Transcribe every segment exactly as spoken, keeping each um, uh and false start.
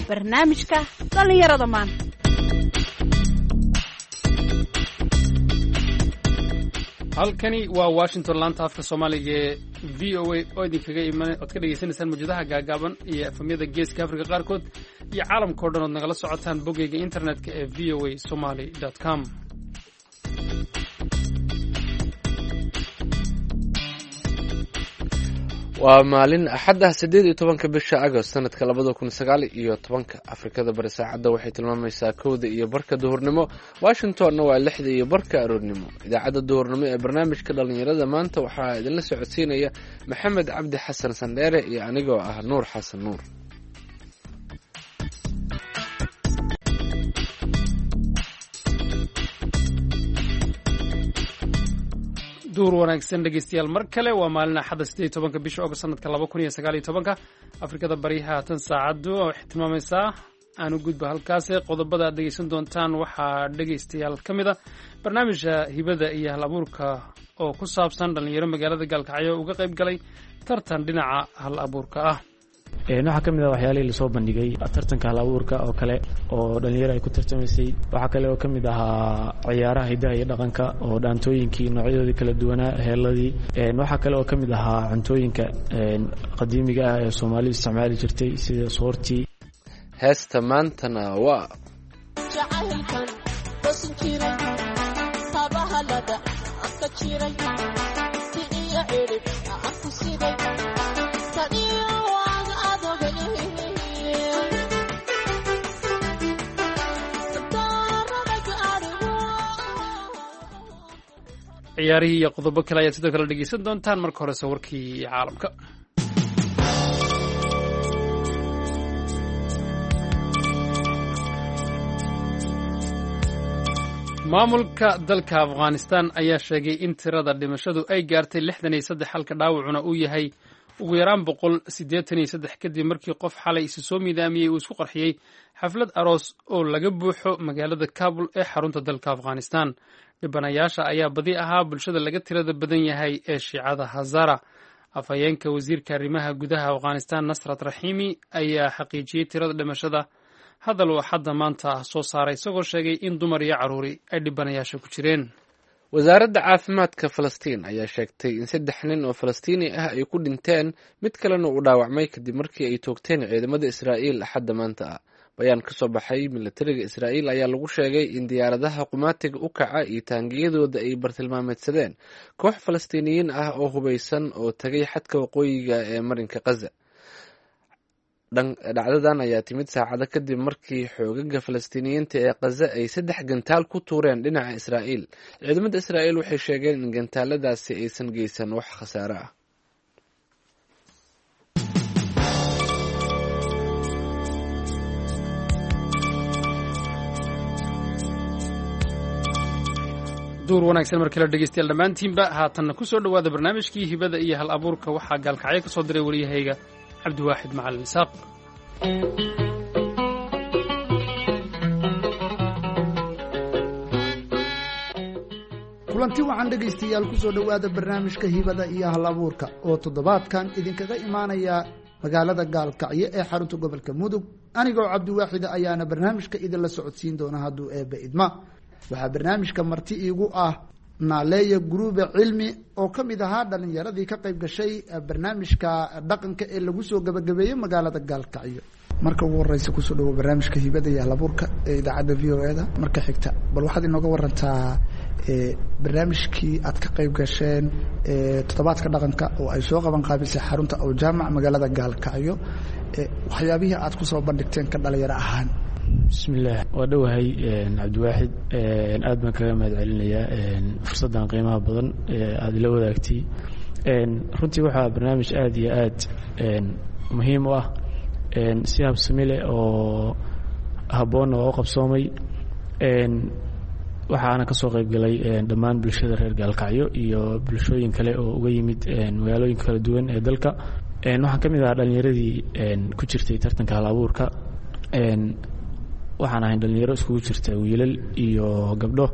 barnaamijka dhallinyarada maanta. halkani waa Washington laanta afka Soomaaliga ee V O A oo idinkaga iman oo ka dhageysanaysaan muujadaha gaagaaban iyo afamyada geeska Afrika qaarkood iyo caalamka oo dhan oo nagala socotaan bogeyga internetka ee v o a somali dot com. waa maalin axadda sideed iyo tobanka bisha Agost sanadka labada kun sagaal iyo tobanka. Afrikada bari saacadda waxay tilmaamaysaa kowda iyo barka duhurnimo, Washingtonna waa lixda iyo barka aroornimo. idaacadda duhurnimo ee barnaamijka dhalinyarada maanta waxaa idinla socodsiinaya Maxamed Cabdi Xasan Sandheere iyo anigoo ah Nuur Xasan Nuur. duur wanaagsan dhegeystayaal mar kale waa maalin axadda sideed iyo tobanka bisha Agost sanadka laba kun iyo sagaal iyo tobanka. Afrikada bari haatan saacaddu waxay tilmaamaysaa aanu gudba halkaas qodobada aad dhegeysan doontaan waxaa dhegeystayaal ka mid ah barnaamijka hibada iyo hal abuurka oo ku saabsan dhalinyaro magaalada Gaalkacyo uga qayb galay tartan dhinaca hal abuurka ah. waxaa ka mid ah waxyaalihii lasoo bandhigay tartanka hal abuurka oo kale oo dhalinyaro ay ku tartamaysay. waxaa kale oo ka mid ahaa ciyaaraha hidaha iyo dhaqanka oo dhaantooyinkii noocyadoodii kala duwanaa, heeladii. waxaa kale oo ka mid ahaa cuntooyinka qadiimiga ah ee Soomaalidu isticmaali jirtay sida soortii. heesta maantana waa ciyaarihii iyo qodobo kale ayaad sidoo kale dhegeysan doontaan. marka hore sawirkii caalamka. maamulka dalka Afghanistan ayaa sheegay in tirada dhimashadu ay gaartay lixdan iyo saddex halka dhaawacuna uu yahay ugu yaraan boqol siddeetan iyo saddex kadib markii qof xalay isu soo miidaamiyey uu isku qarxiyey xaflad aroos oo laga buuxo magaalada Kabul ee xarunta dalka Afghanistan. dhibanayaasha ayaa badi ahaa bulshada laga tirada badan yahay ee Shiicada Hazara. afhayeenka wasiirka arrimaha gudaha Afghanistan Nasrat Rahimi ayaa xaqiijiyey tirada dhimashada hadal uu xadda maanta soo saaray isagoo sheegay in dumar iyo carruuri ay dhibanayaasha ku jireen. wasaaradda caafimaadka Falastiin ayaa sheegtay in saddex nin oo Falastiini ah ay ku dhinteen, mid kalena uu dhaawacmay kadib markii ay toogteen ciidamada Israa'iil axadda maanta ah. bayaan ka soo baxay militariga Israa'iil ayaa lagu sheegay in diyaaradaha qumaatiga u kaca iyo taangiyadooda ay bartilmaameedsadeen koox Falastiiniyiin ah oo hubeysan oo tagay xadka waqooyiga ee marinka Gaza. dhacdadan ayaa timid saacado kadib markii xoogaga Falastiiniyiinta ee Gaza ay saddex gantaal ku tuureen dhinaca Israa'iil. ciidamada Israa'iil waxay sheegeen in gantaaladaasi aysan geysan wax khasaare ah. duur wanaagsan mar kale dhegeystayaal dhammaantiinba haatanna ku soo dhowaada barnaamijkii hibada iyo hal abuurka. waxaa Gaalkacyo ka soo diray wariyahayga Cabdiwaaxid Macalin Isaaq. kulanti waxaan dhegaystayaal ku soo dhowaada barnaamijka hibada iyo hal abuurka oo toddobaadkan idinkaga imaanaya magaalada Gaalkacyo ee xarunta gobolka Mudug. anigoo Cabdiwaaxida ayaana barnaamijka idinla socodsiin doona hadduu eebbe idma. waxaa barnaamijka marti iigu ah Naaleeya Guruube Cilmi oo ka mid ahaa dhalinyaradii ka qayb gashay barnaamijka dhaqanka ee lagu soo gabagabeeyey magaalada Gaalkacyo. marka ugu horeysa kusoo dhawo barnaamijka hibada iyo hal abuurka ee idaacadda V O A da. marka xigta bal waxaad inooga warantaa barnaamijkii aad ka qayb gasheen toddobaadka dhaqanka oo ay soo qaban qaabisay xarunta oo jaamac magaalada Gaalkacyo, waxyaabihii aad kusoo bandhigteen ka dhalinyaro ahaan. bismillaah waa dhowahay Cabdiwaaxid, aad baan kaga mahad celinayaa fursaddan qiimaha badan ee aad ila wadaagtay. runtii waxaa barnaamij aad iyo aad muhiim u ah, si habsami leh oo habboonna oo qabsoomay. waxaana ka soo qayb galay dhammaan bulshada reer Gaalkacyo iyo bulshooyin kale oo uga yimid magaalooyin kala duwan ee dalka. waxaan ka mid ahaa dhalinyaradii ku jirtay tartanka hal abuurka. waxaan ahayn dhalinyaro iskugu jirta wiilal iyo gabdho.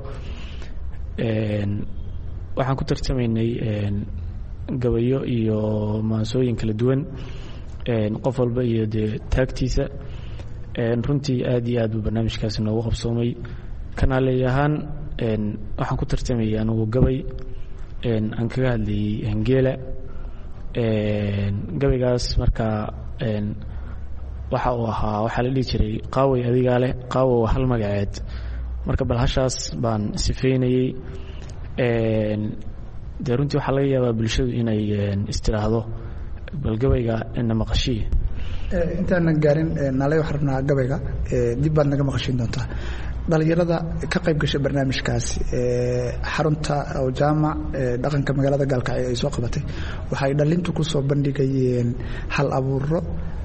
waxaan ku tartamaynay gabayo iyo maasooyin kala duwan, qof walba iyo dee taagtiisa. runtii aad iyo aad buu barnaamijkaasi noogu qabsoomay kanaaleey ahaan waxaan ku tartamayay anugu gabay aan kaga hadlayay hangeela gabaygaas markaa waxa uu ahaa waxaa la dhihi jiray qaaway adigaa leh qaawo waa hal magaceed marka bal hashaas baan sifeynayey dee runtii waxaa laga yaabaa bulshadu inay istiraahdo bal gabayga ina maqashiye intaanan gaarin naalay waxaan rabnaa gabayga dib baad naga maqashiin doontaa dhalinyarada ka qayb gashay barnaamijkaasi xarunta jaamac dhaqanka magaalada gaalkacyo ay soo qabatay waxay dhalintu ku soo bandhigayeen hal abuuro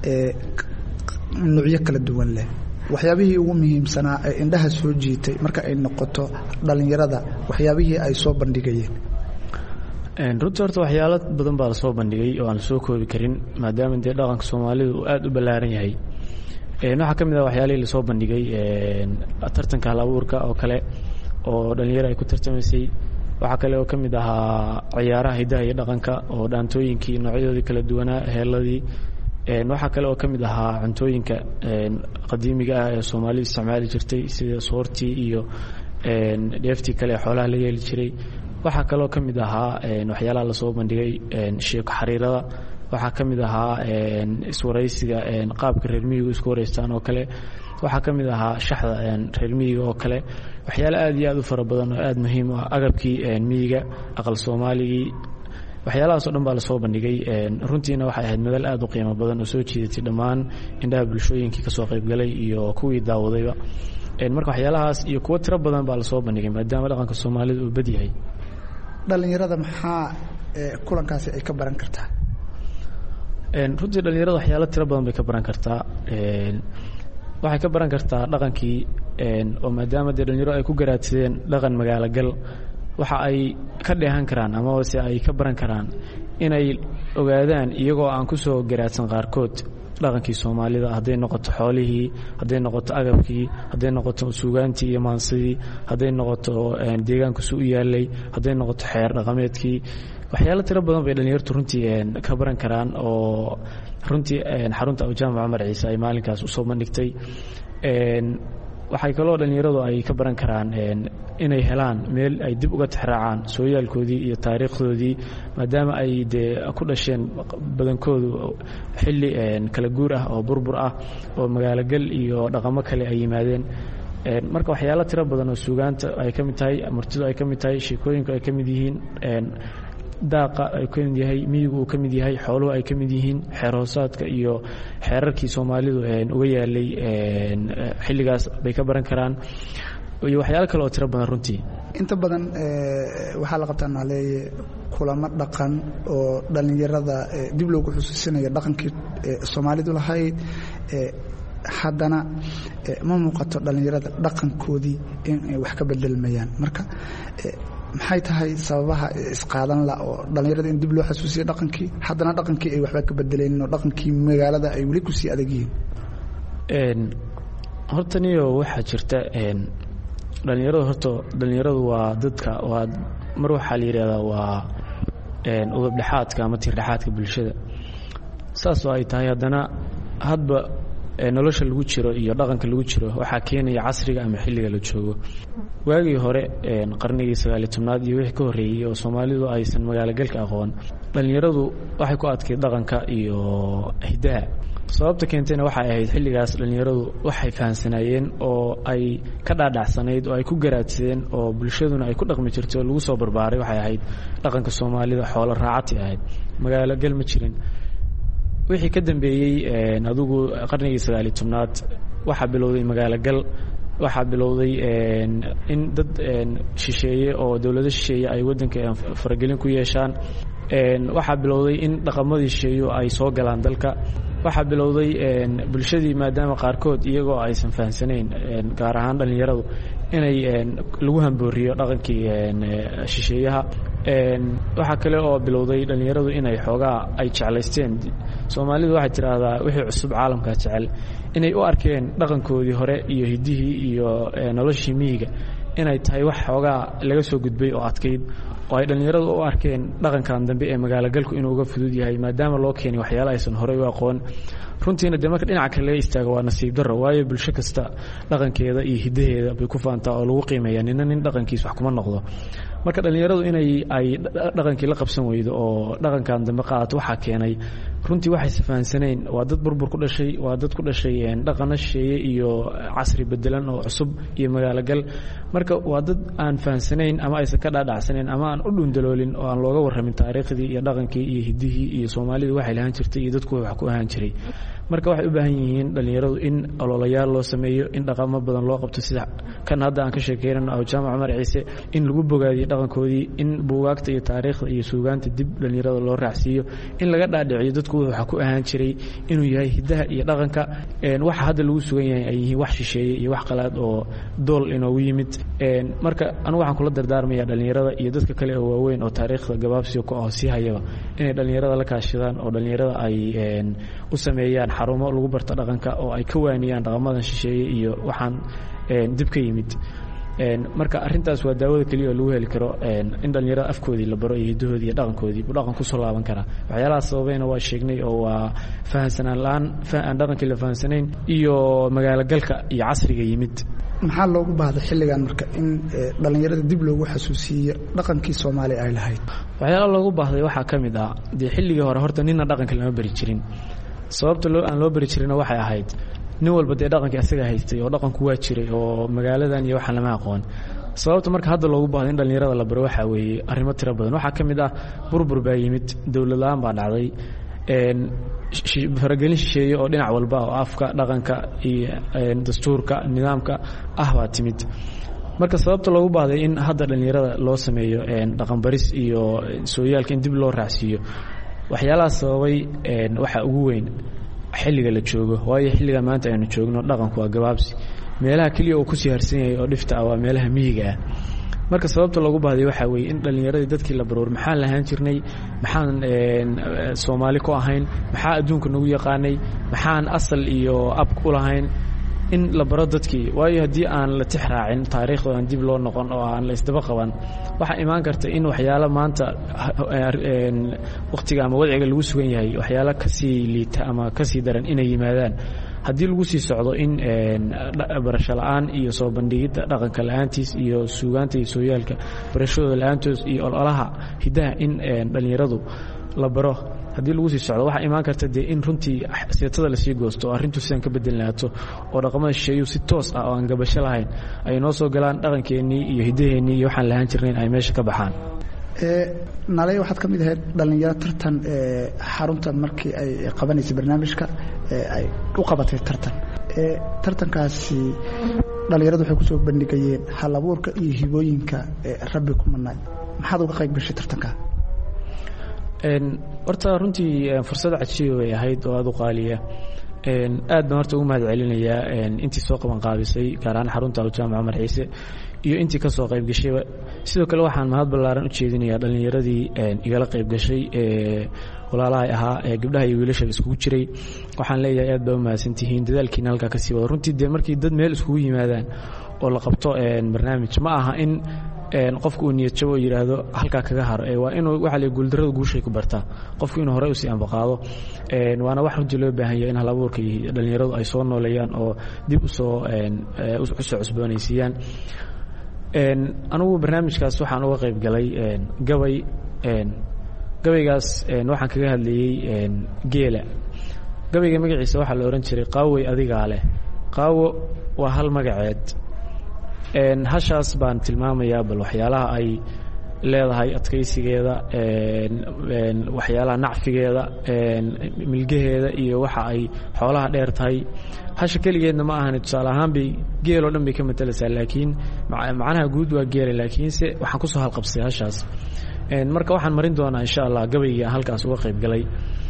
nuucyo kala duwan leh waxyaabihii ugu muhiimsanaa ee indhaha soo jiitay marka ay noqoto dhalinyarada waxyaabihii ay soo bandhigayeen runtii horta waxyaalo badan baa lasoo bandhigay oo aan soo koobi karin maadaama dee dhaqanka soomaalidu uu aada u ballaaran yahay waxaa ka mid ah waxyaalihii lasoo bandhigay tartanka hal abuurka oo kale oo dhalinyaro ay ku tartamaysay waxaa kale oo ka mid ahaa ciyaaraha hidaha iyo dhaqanka oo dhaantooyinkii noocyadoodii kala duwanaa heeladii waxaa kale oo ka mid ahaa cuntooyinka qadiimiga ah ee soomaalidu isticmaali jirtay sida soortii iyo dheeftii kale ee xoolaha laga heli jiray waxaa kaloo ka mid ahaa waxyaalaha lasoo bandhigay sheeko xariirada waxaa ka mid ahaa iswaraysiga qaabka reer miyigu isku waraystaan oo kale waxaa ka mid ahaa shaxda reer miyiga oo kale waxyaalo aad iyo aad u fara badan oo aad muhiim u ah agabkii miyiga aqal soomaaligii waxyaalahaasoo dhan baa lasoo bandhigay runtiina waxay ahayd madal aad u qiimo badan oo soo jiidatay dhammaan indhaha bulshooyinkii kasoo qaybgalay iyo kuwii daawadayba marka waxyaalahaas iyo kuwo tiro badan baa lasoo bandhigay maadaama dhaqanka soomaalida uu bad yahay dhalinyarada maxaa kulankaasi ay ka baran kartaa runtii dhalinyarada waxyaalo tiro badan bay ka baran kartaa waxay ka baran kartaa dhaqankii oo maadaama dee dhalinyaro ay ku garaadsadeen dhaqan magaalo gal waxa ay ka dheehan karaan amase ay ka baran karaan inay ogaadaan iyagoo aan ku soo garaadsan qaarkood dhaqankii soomaalida hadday noqoto xoolihii hadday noqoto agabkii hadday noqoto suugaantii iyo maansidii hadday noqoto deegaankusu u yaalay hadday noqoto xeer dhaqameedkii waxyaalo tiro badan bay dhalinyartu runtii ka baran karaan oo runtii xarunta jaamac cumar ciise ay maalinkaas usoo bandhigtay waxay kaloo dhalinyaradu ay ka baran karaan inay helaan meel ay dib uga tixraacaan sooyaalkoodii iyo taariikhdoodii maadaama ay dee ku dhasheen badankoodu xilli kala guur ah oo burbur ah oo magaalogal iyo dhaqamo kale ay yimaadeen marka waxyaalo tiro badan oo suugaanta ay ka mid tahay martidu ay ka mid tahay sheekooyinku ay ka mid yihiin daaqa ay ka mid yahay miyigu uu ka mid yahay xooluhu ay ka mid yihiin xeer hoosaadka iyo xeerarkii soomaalidu uga yaalay xilligaas bay ka baran karaan iyo waxyaalo kale oo tiro badan runtii inta badan waxaa la qabtaa naaleeye kulamo dhaqan oo dhalinyarada dib loogu xusuusinayo dhaqankii soomaalidu lahayd haddana ma muuqato dhalinyarada dhaqankoodii inay wax ka bedelmayaan marka maxay tahay sababaha isqaadan la oo dhalinyarada in dib loo xasuusiyo dhaqankii haddana dhaqankii ay waxba ka bedelaynin oo dhaqankii magaalada ay weli kusii adag yihiin horta niyo waxaa jirta dhalinyaradu horta dhalinyaradu waa dadka waa mar waxaa la yidhahdaa waa udubdhexaadka ama tiirdhexaadka bulshada saas oo ay tahay haddana hadba nolosha lagu jiro iyo dhaqanka lagu jiro waxaa keenaya casriga ama xilliga la joogo waagii hore qarnigii sagaaliyo tobnaad iyo wixii ka horreeyey oo soomaalidu aysan magaalogalka aqoon dhalinyaradu waxay ku adkayd dhaqanka iyo hidaha sababta keentayna waxay ahayd xilligaas dhalinyaradu waxay fahamsanaayeen oo ay ka dhaadhacsanayd oo ay ku garaadsadeen oo bulshaduna ay ku dhaqmi jirtay oo lagu soo barbaaray waxay ahayd dhaqanka soomaalida xoolo raacati ahayd magaalogal ma jirin wixii ka dambeeyey adigu qarnigii sagaaliyo tobnaad waxaa bilowday magaalogal waxaa bilowday in dad shisheeye oo dowlado shisheeye ay waddanka faragelin ku yeeshaan waxaa bilowday in dhaqamadii shisheeyo ay soo galaan dalka waxaa bilowday bulshadii maadaama qaarkood iyagoo aysan fahamsanayn gaar ahaan dhalinyaradu inay lagu hambooriyo dhaqankii shisheeyaha waxaa kale oo bilowday dhalinyaradu inay xoogaa ay jeclaysteen soomaalidu waxay tidhaahdaa wixii cusub caalamkaa jecel inay u arkeen dhaqankoodii hore iyo hidihii iyo noloshii miyiga inay tahay wax xoogaa laga soo gudbay oo adkayd oo ay dhallinyaradu u arkeen dhaqankan dambe ee magaalogalku inuu uga fudud yahay maadaama loo keenay waxyaala aysan horey u aqoon runtiina dee marka dhinaca kale laga istaago waa nasiib darro waayo bulsho kasta dhaqankeeda iyo hiddaheeda bay ku faantaa oo lagu qiimeeyaa nina nin dhaqankiis wax kuma noqdo marka dhallinyaradu inay ay dhaqankii la qabsan weydo oo dhaqankan dambe qaadato waxaa keenay runtii waxay safahansanayn waa dad burbur ku dhashay waa dad ku dhashay dhaqano shisheeye iyo casri bedelan oo cusub iyo magaalogal marka waa dad aan fahansanayn ama aysan ka dhaadhacsanayn ama aan u dhundaloolin oo aan looga warramin taariikhdii iyo dhaqankii iyo hiddihii iyo soomaalida waxay lahaan jirtay iyo dadku wax ku ahaan jiray marka waxay u baahan yihiin dhallinyaradu in ololayaal loo sameeyo in dhaqamo badan loo qabto sida kan hadda aan ka sheekeynano aw jaamac cumar ciise in lagu bogaadiyo dhaqankoodii in buugaagta iyo taariikhda iyo suugaanta dib dhallinyarada loo raacsiiyo in laga dhaadhiciyo dadku waxa ku ahaan jiray inuu yahay hiddaha iyo dhaqanka waxa hadda lagu sugan yahay ay yihiin wax shisheeye iyo wax qalaad oo dool inoogu yimid marka anigu waxaan kula dardaarmayaa dhallinyarada iyo dadka kale oo waaweyn oo taariikhda gabaabsiga ku ah sii hayaba inay dhallinyarada la kaashadaan oo dhallinyarada ay u sameeyaan xarumo lagu barto dhaqanka oo ay ka waaniyaan dhaqamadan shisheeye iyo waxaan dib ka yimid marka arintaas waa daawada kaliya oo lagu heli karo in dhallinyarada afkoodii la baro iyo hiddahoodii iyo dhaqankoodii buu dhaqan kusoo laaban karaa waxyaalahaas sababayna waa sheegnay oo waa fahansanaan la-aan aan dhaqankii la fahansanayn iyo magaalogalka iyo casriga yimid maxaa loogu baahday xilligan marka in dhallinyarada dib loogu xasuusiiyo dhaqankii soomaaliya ay lahayd waxyaalaha loogu baahday waxaa ka mid ah dee xilligii hore horta nina dhaqanka lama bari jirin sababta loo aan loo bari jirina waxay ahayd nin walba dee dhaqankii asaga haystay oo dhaqanku waa jiray oo magaaladan iyo waxaan lama aqoon sababta marka hadda loogu baahday in dhallinyarada la baro waxaa weeye arrimo tiro badan waxaa ka mid ah burbur baa yimid dowlad la-aan baa dhacday faragelin shisheeye oo dhinac walba oo afka dhaqanka iyo dastuurka nidaamka ah baa timid marka sababta loogu baahday in hadda dhallinyarada loo sameeyo dhaqan baris iyo sooyaalka in dib loo raacsiiyo waxyaalahaas sababay waxaa ugu weyn xilliga la joogo waayo xilliga maanta aynu joogno dhaqanku waa gabaabsi meelaha keliya oo kusii harsan yahay oo dhifta ah waa meelaha miyiga ah marka sababta loogu baahday waxaa weeye in dhallinyaradii dadkii la baroor maxaan lahaan jirnay maxaan soomaali ku ahayn maxaa adduunka nagu yaqaanay maxaan asal iyo ab ku lahayn in la baro dadkii waayo haddii aan la tix raacin taariikhda aan dib loo noqon oo aan la isdaba qaban waxaa imaan karta in waxyaalo maanta wakhtiga ama wadciga lagu sugan yahay waxyaalo kasii liita ama kasii daran inay yimaadaan haddii lagu sii socdo in barasho la-aan iyo soo bandhigidda dhaqanka la-aantiis iyo suugaanta iyo sooyaalka barashadooda la-aantoos iyo ololaha hiddaha in dhallinyaradu la baro haddii lagu sii socdo waxaa imaan karta dee in runtii seetada lasii goosto oo arrintu sidaan ka bedelnaato oo dhaqamada shisheeyu si toos ah oo aan gabasho lahayn ay noo soo galaan dhaqankeennii iyo hiddaheennii iyo waxaan lahaan jirnayn ay meesha ka baxaan naley waxaad ka mid ahayd dhallinyaro tartan xarunta markii ay qabanaysay barnaamijka ay u qabatay tartan tartankaasi dhallinyaradu waxay kusoo bandhigayeen hal abuurka iyo hibooyinka rabbi ku manaay maxaad uga qayb gashay tartanka horta runtii fursad cajiiba bay ahayd oo aada u qaaliya aad baan horta ugu mahad celinayaa intii soo qaban qaabisay gaar ahaan xarunta aljaamac cumar ciise iyo intii ka soo qayb gashayba sidoo kale waxaan mahad ballaaran u jeedinayaa dhallinyaradii igala qayb gashay ee walaalahay ahaa ee gabdhaha iyo wiilashaba iskugu jiray waxaan leeyahay aad baa u mahadsantihiin dadaalkiina halkaa ka sii wada runtii dee markii dad meel iskugu yimaadaan oo la qabto barnaamij ma aha in qofku uu niyad jabo oo yidhaahdo halkaa kaga haro waa inuu waxa la guuldarrada guushay ku bartaa qofku inuu horey usii ambaqaado waana wax runtii loo baahan yahay in hal abuurka iyo dhallinyaradu ay soo nooleeyaan oo dib usoo usoo cusboonaysiiyaan anugu barnaamijkaas waxaan uga qayb galay gabay gabaygaas waxaan kaga hadlayey geela gabayga magaciisa waxaa la odhan jiray qaawey adigaa leh qaawo waa hal magaceed hashaas baan tilmaamayaa bal waxyaalaha ay leedahay adkaysigeeda waxyaalaha nacfigeeda milgaheeda iyo waxa ay xoolaha dheer tahay hasha keligeedna ma ahani tusaale ahaan bay geeloo dhan bay ka matalaysaa laakiin macnaha guud waa geela laakiinse waxaan kusoo halqabsay hashaas marka waxaan marin doonaa insha allah gabaygii aan halkaas uga qayb galay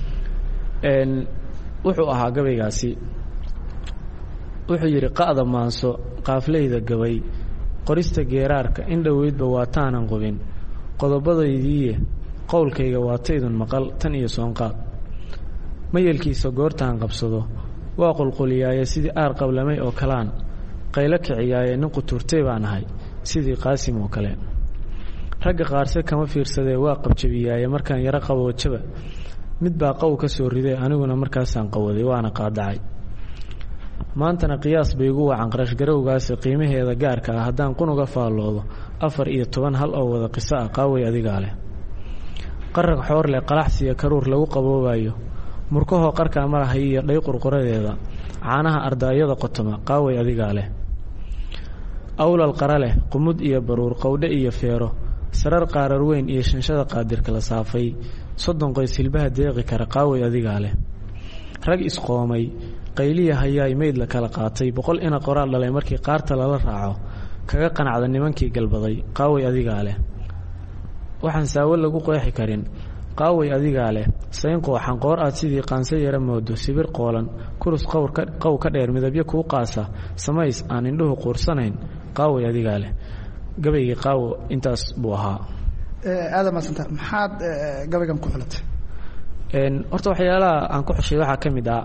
wuxuu ahaa gabaygaasi wuxuu yidhi qa'da maanso qaaflayda gabay qorista geeraarka in dhoweydba waataanan qubin qodobadaydiiye qowlkayga waataydun maqal tan iyo soonqaad mayelkiisa goortaan qabsado waa qulquliyaaye sidii aar qablamay oo kalaan qaylo kiciyaaye nin qutuurtay baan ahay sidii qaasim oo kale. ragga qaarse kama fiirsadee waa qabjabiyaaye markaan yaro qaboojaba mid baa qaw ka soo riday aniguna markaasaan qawaday waana qaadacay. maantana qiyaas bay igu wacan qarashgarowgaasi qiimaheeda gaarka ah haddaan qunuga faalloodo afar iyo toban hal oo wada qiso ah qaaway adigaa leh. qarag xoor leh qalaxsiya karuur lagu qaboobayo murkahoo qarkaa marahay iyo dhay qurquradeeda caanaha ardaayada qotoma qaaway adigaa leh. awlal qara leh qumud iyo baruur qowdhe iyo feero sarar qaarar weyn iyo shanshada qaadirka la saafay soddon qoys hilbaha deeqi kara qaaway adigaa leh. rag isqoomay qayliya hayaay mayd la kala qaatay boqol ina qoraal dhalay markii qaarta lala raaco kaga qanacda nimankii galbaday qaaway adigaa leh. waxaan saawo lagu qeexi karin qaaway adigaa leh. sayn qooxan qoor aad sidii qaanse yara moodo sibir qoolan kurus qaw ka dheer midabyo kuu qaasa samays aan indhuhu quursanayn qaaway adigaa leh. gabaygii qaawo intaas buu ahaa. aada maasanta maxaad gabaygan ku xulatay? horta waxyaalaha aan ku xushay waxaa ka mid ah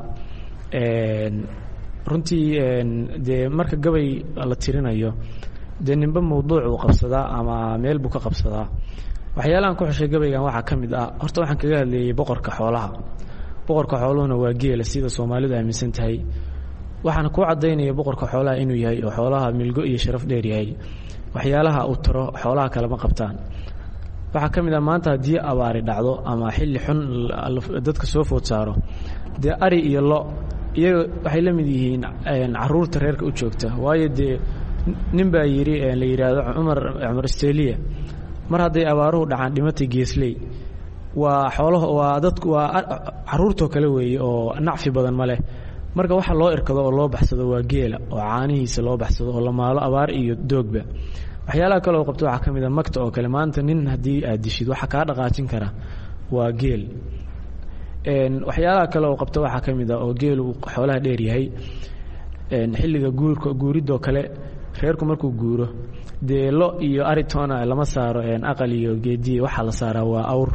runtii dee marka gabay la tirinayo dee ninba mawduuc uu qabsadaa ama meel buu ka qabsadaa. waxyaalahaan ku xushay gabaygan waxaa ka mid ah horta waxaan kaga hadleeyey boqorka xoolaha. boqorka xooluhuna waa geela sida soomaalidu aaminsan tahay. waxaana kuu caddaynaya boqorka xoolaha inuu yahay oo xoolaha milgo iyo sharaf dheer yahay. waxyaalaha uu taro xoolaha kalema qabtaan. waxaa ka mid ah maanta haddii abaari dhacdo ama xilli xun dadka soo food saaro dee ari iyo lo iyaga waxay la mid yihiin caruurta reerka u joogta. waayo dee nin baa yidhi la yidhaahdo cumar cumar steliya mar hadday abaaruhu dhacaan dhimatay geesley waa xoolaha waa dadku waa caruurtoo kale weeye oo nacfi badan ma leh. marka waxa loo irkado oo loo baxsado waa geela oo caanihiisa loo baxsado oo la maalo abaar iyo doogba. waxyaalaha kale oo qabto waxaa ka mid a magta oo kale maanta nin haddii aad dishid waxa kaa dhaqaajin kara waa geel. waxyaalaha kale oo qabto waxaa ka mid a oo geelu xoolaha dheer yahay xilliga guurka guuridoo kale reerku markuu guuro dee lo iyo aritona lama saaro aqal iyo geediye waxaa la saaraa waa awr.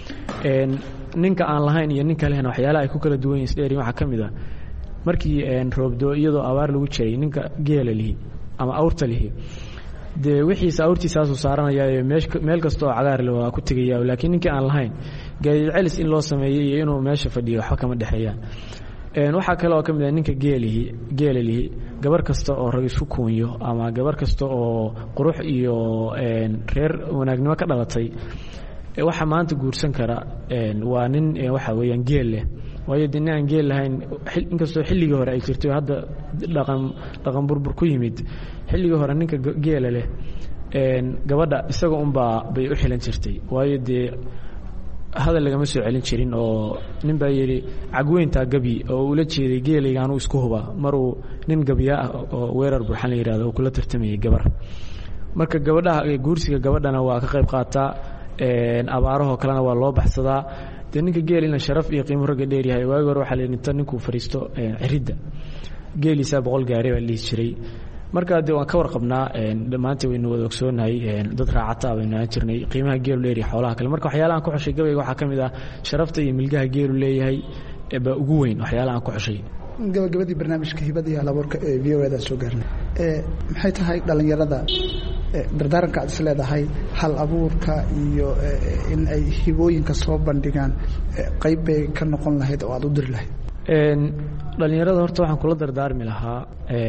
ninka aan lahayn iyo ninka lehna waxyaalaha ay ku kala duwan yihin isdheeriin waxaa ka mid a markii roobdo iyadoo abaar lagu jiray ninka geela lihi ama awrta lihi dee wixiisa awrtiisaasuu saaranayaayo meel kasta oo cagaarle waa ku tegaya. laakiin ninkii aan lahayn gaadiid celis in loo sameeyey iyo inuu meesha fadhiyo waxba kama dhexeeyaan. waxaa kale oo ka mid ah ninka geelihi geela lihi gabar kasta oo rag isku kuunyo ama gabar kasta oo qurux iyo reer wanaagnimo ka dhalatay waxa maanta guursan kara waa nin waxa weeyaan geel leh. waayo dee nin aan geel lahayn inkastoo xilligii hore ay jirtay hadda dhaqan dhaqan burbur ku yimid xilligii hore ninka geela leh gabadha isaga unbaa bay u xilan jirtay. waayo dee hadal lagama soo celin jirin oo nin baa yidhi cagweyntaa gabi oo ula jeeday geelayga anuu isku huba maruu nin gabiyaa ah oo weerar burxan la yidhahdo oo kula tartamayay gabar. marka gabadhaha guursiga gabadhana waa ka qayb qaataa abaarahoo kalena waa loo baxsadaa. dee ninka geelina sharaf iyo qiimo ragga dheer yahay. waagi hore waxaa la inta ninkuu fadhiisto ciridda geeliisaa boqol gaari baa lihi jiray. markaa dee waan ka warqabnaa maanta waynu wada ogsoonahay dad raacata baynu aan jirnay qiimaha geelu dheer iyo xoolaha kale. marka waxyaalahaan ku xushay gabayga waxaa ka mid ah sharafta iyo milgaha geelu leeyahay baa ugu weyn waxyaalahaan ku xushay. gabagabadii barnaamijka hibada iyo halabuurka ee v o eda soo gaarnay maxay tahay dhallinyarada dardaaranka aad is leedahay hal abuurka iyo in ay hibooyinka soo bandhigaan qayb bay ka noqon lahayd oo aad u diri lahayd? dhallinyarada horta waxaan kula dardaarmi lahaa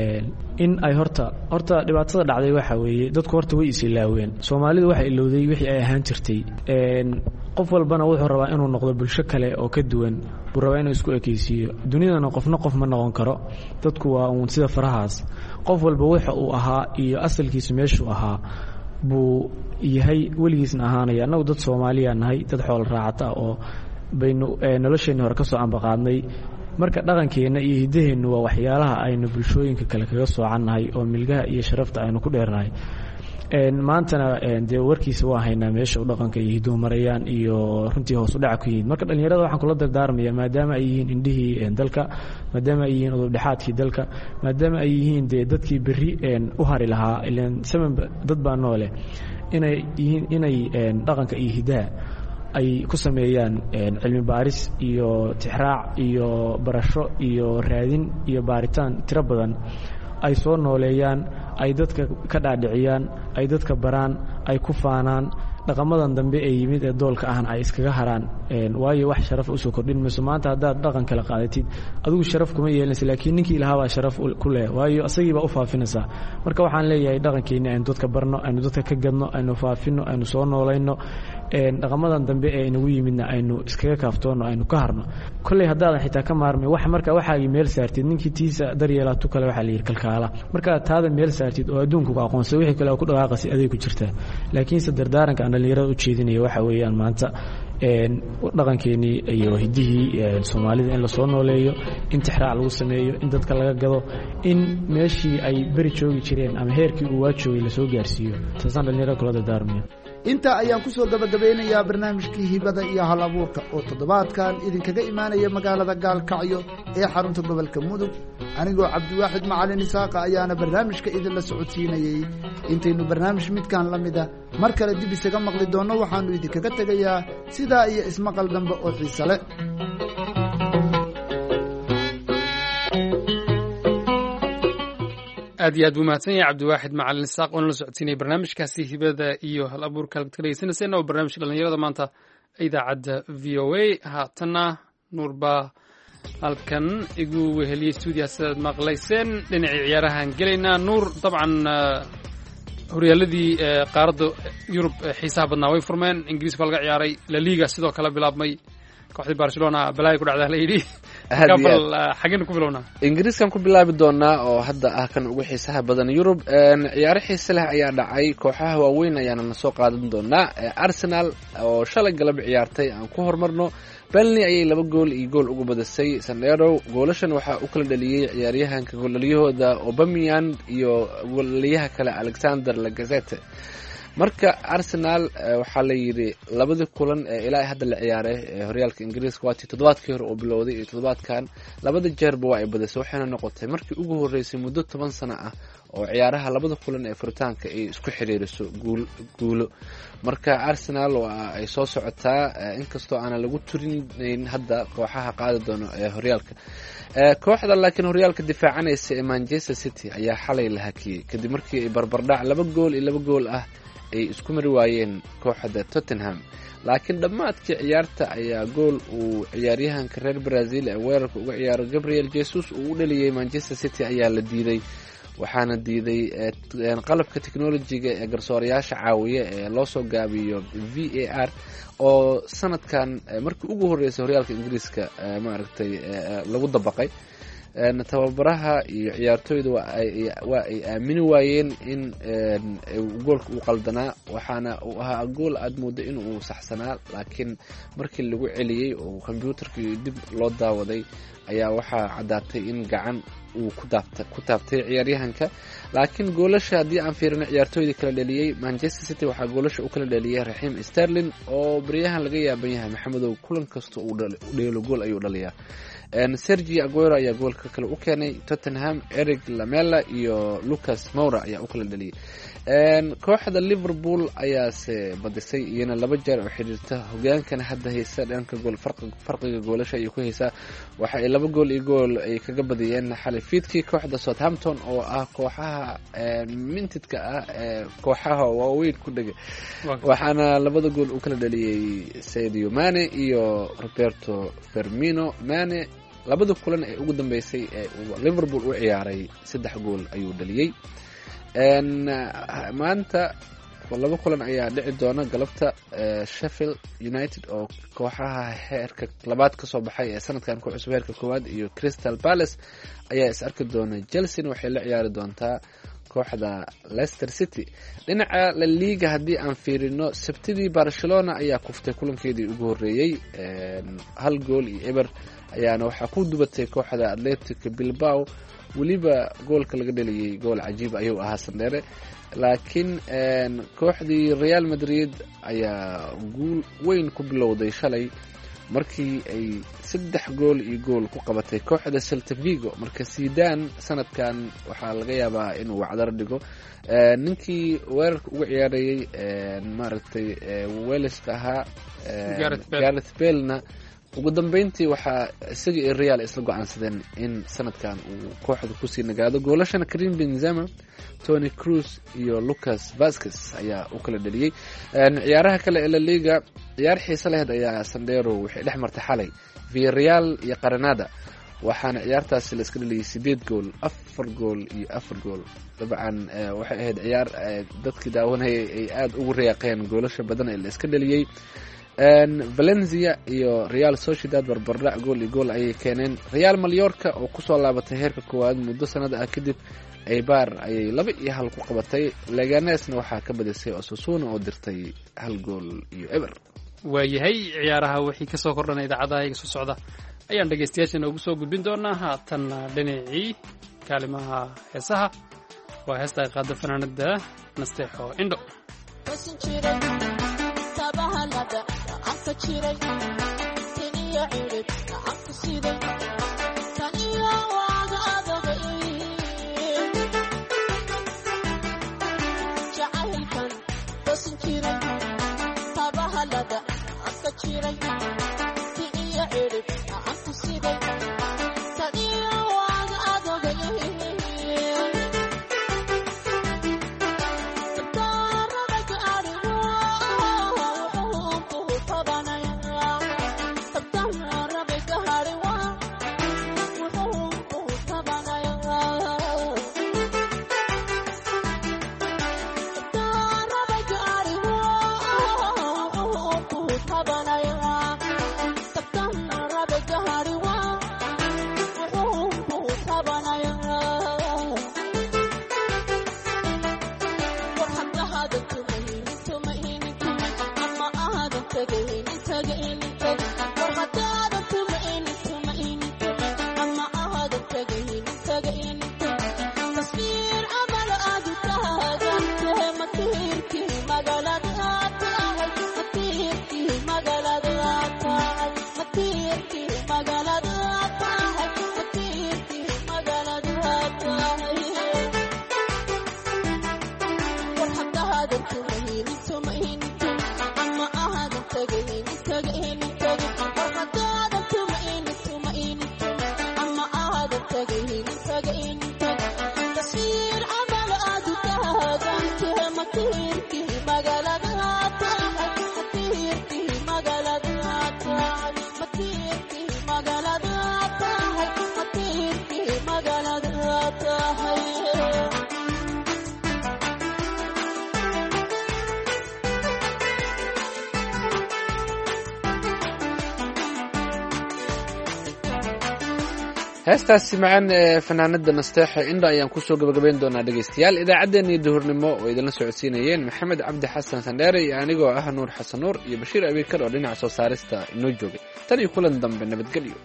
in ay horta horta dhibaatada dhacday waxaa weeye dadku horta way is ilaaween. soomaalidu waxay ilowday wixii ay ahaan jirtay. qof walbana wuxuu rabaa inuu noqdo bulsho kale oo ka duwan buu rabaa inuu isku ekeysiiyo. dunidana qofna qof ma noqon karo. dadku waa uun sida farahaas qof walba waxa uu ahaa iyo asalkiisu meeshuu ahaa buu yahay weligiisna ahaanaya. annagu dad soomaaliya nahay dad xoolo raacata oo baynu nolosheenni hore ka soo ambaqaadnay. marka dhaqankeenna iyo hiddaheennu waa waxyaalaha aynu bulshooyinka kale kaga soocannahay oo milgaha iyo sharafta aynu ku dheernahay. maantana dee warkiisa waa haynaa meesha u dhaqanka iyo hidduhu marayaan iyo runtii hoos u dhaca ku yihiin. marka dhallinyarada waxaan kula dardaarmaya maadaama ay yihiin indhihii dalka maadaama ay yihiin udubdhexaadkii dalka maadaama ay yihiin dee dadkii berri u hari lahaa ilan saman dad baa noole inay yihiin inay dhaqanka iyo hiddaha ay ku sameeyaan cilmi baaris iyo tixraac iyo barasho iyo raadin iyo baaritaan tiro badan ay soo nooleeyaan, ay dadka ka dhaadhiciyaan, ay dadka baraan, ay ku faanaan dhaqamadan dambe ee yimid ee doolka ahna ay iskaga haraan. waayo wax sharaf usoo kordhin mayso. maanta haddaad dhaqan kala qaadatid adigu sharaf kuma yeelanaysa, laakiin ninkii ilahaa baa sharaf ku leh, waayo asagii baa u faafinaysaa. marka waxaan leeyahay dhaqankeenni aynu dadka barno, aynu dadka ka gadno, aynu faafino, aynu soo noolayno. dhaqamadan dambe ee inagu yimidna aynu iskaga kaaftoonno, aynu ka harno. kolley haddaadan xitaa ka maarmay wax marka waxaagii meel saartid, ninkii tiisa daryeelaa tu kale waxaa la yidhi kalkaala. markaa taada meel saartid oo adduunku ku aqoonsay wixii kale ku dhaqaaqasi aday ku jirtaa. laakiinse dardaaranka aan dhallinyarada u jeedinaya waxa weeyaan maanta dhaqankeenii iyo hiddihii soomaalida in la soo nooleeyo, in tixraac lagu sameeyo, in dadka laga gado, in meeshii ay beri joogi jireen ama heerkii uu waa joogay lasoo gaarsiiyo. taasaan dhallinyarada kula dardaarmaya. intaa ayaan ku soo gabagabeynayaa barnaamijkii hibada iyo hal abuurka oo toddobaadkan idinkaga imaanaya magaalada gaalkacyo ee xarunta gobolka mudug. anigoo cabdiwaaxid macalin isaaqa ayaana barnaamijka idinla socodsiinayey. intaynu barnaamij midkan la mida mar kale dib isaga maqli doonno waxaannu idinkaga tegayaa sidaa iyo ismaqal dambe oo xiise leh. aad iyo aad buu mahadsan yahay cabdiwaaxid macalin isaaq oo nala socodsiinaya barnaamijkaasi hibada iyo hal abuurka halkaad ka dhegeysanayseena oo barnaamijka dhallinyarada maanta idaacadda v o a. haatanna nuur baa halkan igu weheliyey stuudiyaha sidaad maqlayseen. dhinacii ciyaarahaan gelaynaa. nuur, dabcan horyaaladii qaaradda yurub xiisaha badnaa way furmeen. ingiriiska waa laga ciyaaray, la liga sidoo kale bilaabmay. kooxdii barcelona balaaya ku dhacdaa la yidhi. bal xaggeen ku bilownaa? ingiriiskan ku bilaabi doonaa oo hadda ah kan ugu xiisaha badan yurub. ciyaaro xiise leh ayaa dhacay, kooxaha waaweyn ayaana na soo qaadan doonaa. arsenal oo shalay galab ciyaartay aan ku horumarno. Burnley ayay laba gool iyo gool uga badisay Sandero. goolashan waxaa u kala dhaliyey ciyaaryahanka goolaliyahooda Aubameyang iyo goolaliyaha kale Alexander Lacazette. marka Arsenal waxaa la yidhi labadii kulan ee ilaa hadda la ciyaaray horyaalka Ingiriiska waa tii toddobaadkii hore oo bilowday iyo toddobaadkan labada jeerba waa ay badisay, waxayna noqotay markii ugu horeysay muddo toban sano ah oo ciyaaraha labada kulan ee furitaanka ay isku xiriiriso guulo. marka Arsenal waa ay soo socotaa, inkastoo aanan lagu turinayn hadda kooxaha qaadi doono ee horyaalka. kooxda laakiin horyaalka difaacanaysa ee Manchester City ayaa xalay la hakiyey kadib markii ay barbardhac laba gool iyo laba gool ah ay isku mari waayeen kooxda Tottenham. laakiin dhammaadkii ciyaarta ayaa gool uu ciyaaryahanka reer Brazil ee weerarka uga ciyaaro Gabriel Jesus uu u dhaliyay Manchester City ayaa la diiday. waxaana diiday qalabka technology-ga ee garsoorayaasha caawiya ee loo soo gaabiyo V A R oo sanadkan markii ugu horeysay horyaalka Ingiriiska maaragtay lagu dabaqay. tababaraha iyo ciyaartooyda waa ay aamini waayeen in goolka uu qaldanaa, waxaana uu ahaa gool aad moodo in uu saxsanaa, laakiin markii lagu celiyey oo kombyuutarkii dib loo daawaday ayaa waxaa caddaatay in gacan uu ku taabtay ciyaaryahanka. laakiin goolasha haddii aan fiirino ciyaartooydii kala dhaliyey Manchester City waxaa goolasha u kala dhaliyay Raheem Sterling oo baryahan laga yaaban yahay Maxamedow kulan kasta uu dheelo gool ayuu dhaliyaa. Sergio Aguero ayaa goolka kale u keenay Tottenham. Eric Lamela iyo Lucas Moura ayaa u kala dhaliyay. kooxda Liverpool ayaase badisay iyana laba jeer oo xiriirta, hogaankana hadda haysa dhanka gool farqiga goolasha ay ku haysaa. waxa ay laba gool iyo gool ay kaga badiyeen xalay fiidkii kooxda Southampton oo ah kooxaha mintidka ah ee kooxaha waaweyn ku dhigay, waxaana labada gool u kala dhaliyay Sadio Mane iyo Roberto Firmino. Mane labada kulan ee ugu dambeysay ee Liverpool u ciyaaray saddex gool ayuu dhaliyay. maanta laba kulan ayaa dhici doona galabta. Sheffield United oo kooxaha heerka labaad ka soo baxay ee sanadkan ku cusub heerka koowaad iyo Crystal Palace ayaa is arki doona. Chelsea waxay la ciyaari doontaa kooxda Leicester City. dhinaca La Liga haddii aan fiirino, sabtidii Barcelona ayaa kuftay kulankeedii ugu horeeyay hal gool iyo eber ayaana waxaa ku dubatay kooxda Athletic Bilbao. weliba goolka laga dhaliyay gool cajiib ayuu ahaa Sandere, laakiin kooxdii Real Madrid ayaa guul weyn ku bilowday shalay markii ay saddex gool iyo gool ku qabatay kooxda Celta Vigo. marka Zidane sanadkan waxaa laga yaabaa inuu wacdar dhigo. ninkii weerarka uga ciyaarayay maaragtay Waleska ahaa Gareth Bale-na ugu dambeyntii waxaa isaga iyo real isla go-aansadeen in sanadkan uu kooxda kusii nagaado. goolashana karim benzema, tony cruz iyo lucas vasquez ayaa u kala dheliyey. ciyaaraha kale ee la liga ciyaar xiise laheyd ayaa sandero waxay dhex martay xalay villarreal iyo qaranada, waxaana ciyaartaasi la iska dheliyay sideed gool, afar gool iyo afar gool. dabcan waxay ahayd ciyaar dadkii daawanayay ay aada ugu reeqeen goolasha badan ee la iska dheliyey. valencia iyo real sociedad barbardhac gool iyo gool ayay keeneen. real malyorka oo kusoo laabatay heerka koowaad muddo sanada ah kadib eibar ayay laba iyo hal ku qabatay. leganesna waxaa ka badisay osasuna oo dirtay hal gool iyo eber. waayahay ciyaaraha wixii kasoo kordhana idaacadaha iga soo socda ayaan dhegaystayaashana ugu soo gudbin doonaa. haatanna dhinacii kaalimaha heesaha waa heesta ay qaada fanaanada nasteexo indho. heestaasi macaan ee fanaanada nasteexa indha ayaan kusoo gabagabayn doonaa dhegaystayaal. idaacaddeenii duhurnimo oo idinla socodsiinayeen maxamed cabdi xasan sandheere iyo anigoo ah nuur xasan nuur iyo bashiir abiikar oo dhinaca soo saarista inoo joogay. tan iyo kulan dambe, nabadgelyo.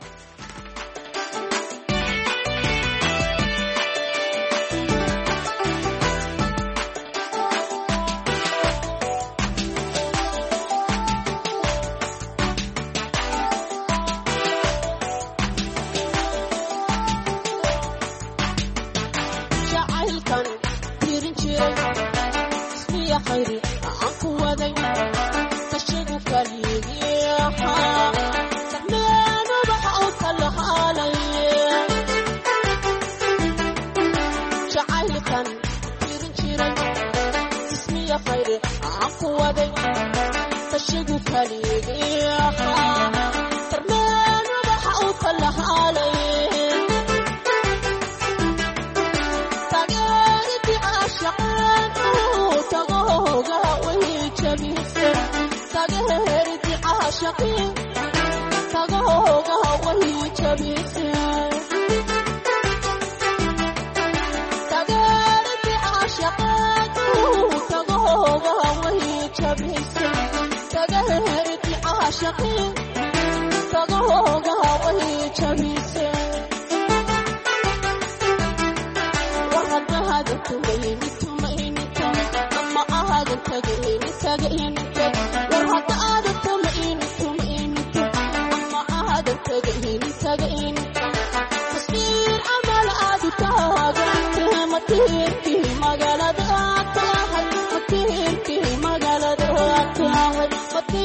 Magalada